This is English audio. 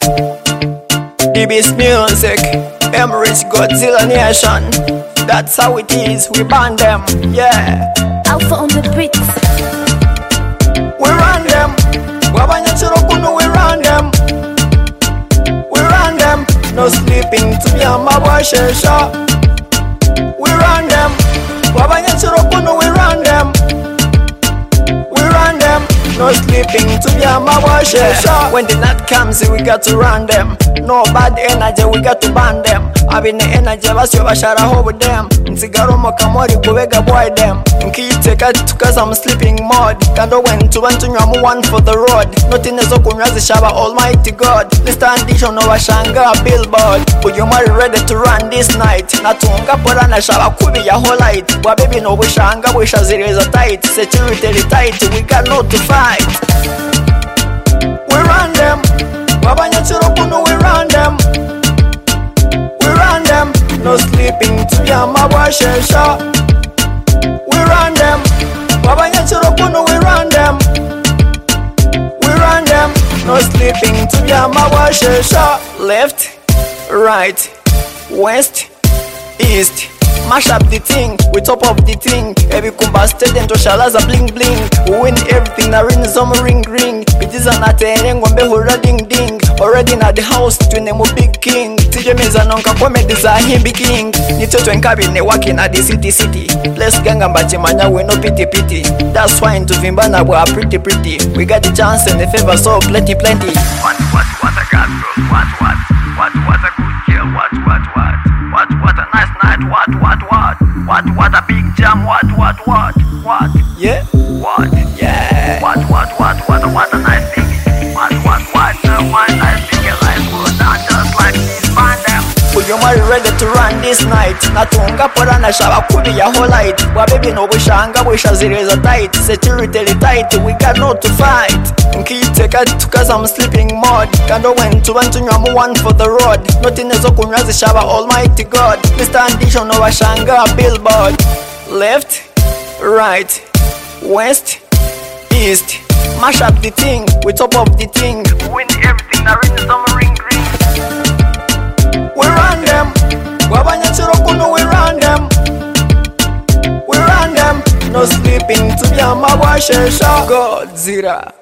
DB's music, Emirates Godzilla Nation. That's how it is, we ban them, yeah. Alpha on the beats. We run them, wabanya chirokunu, we run them. We run them, no sleeping to be a mabashesha. We run them, wabanya chirokunu, we run them. We run them, no sleeping to be a mabashesha. When the night comes, we got to run them. No bad energy, we got to ban them. Having the energy, basyo bashara over them. Nsigaro mokamori kubega boy them. Nkiyiteka cause I'm sleeping mode. Kando when to want to nyamu one for the road. Nothing is okunyazi shaba almighty God. List condition of a shanga billboard. But you are ready to run this night. Natunga porana shaba kubi ya whole light. Wa baby no wishanga wisha zireza tight. Security tight, we got no to fight. We run them. Wabanya chirokunu, we run them. We run them, no sleeping to be a mabashesha. We run them, wabanya chirokunu, we run them. We run them, no sleeping to be a mabashesha. Left, right, west, east. Mash up the thing, we top up the thing. Every kumba student shalaza bling bling. We win everything, na ring some ring ring. Bitiza na ngombe hura ding ding. Already na the house, twine mu big king. TJ meza nonka comedy za himbi king. Nitoto nkabine working at the city. Let's ganga mbachimanya we no pity pity. That's why into vimbana we are pretty. We got the chance and the favor, so plenty. What a god bro, what a good kill, what a nice night, what a big jam, what, yeah, what, yeah, what a nice thing, what a nice thing, life goes down just like this, find them. But you are ready to run this night. Natunga porana shaba kubi ya whole light. Wa baby no wishanga wisha zireza tight. Security tight, we got no to fight. Nkiyiteka cause I'm sleeping mode. Kando when to want to nyamu one for the road. Nothing is okunyazi shaba almighty God. List condition of a shanga billboard. Left, right, west, east. Mash up the thing, we top up the thing. Win everything, na ring some ring. We run them, wabanya chirokunu, we run them. We run them, no sleeping to be a mabashesha. Godzilla.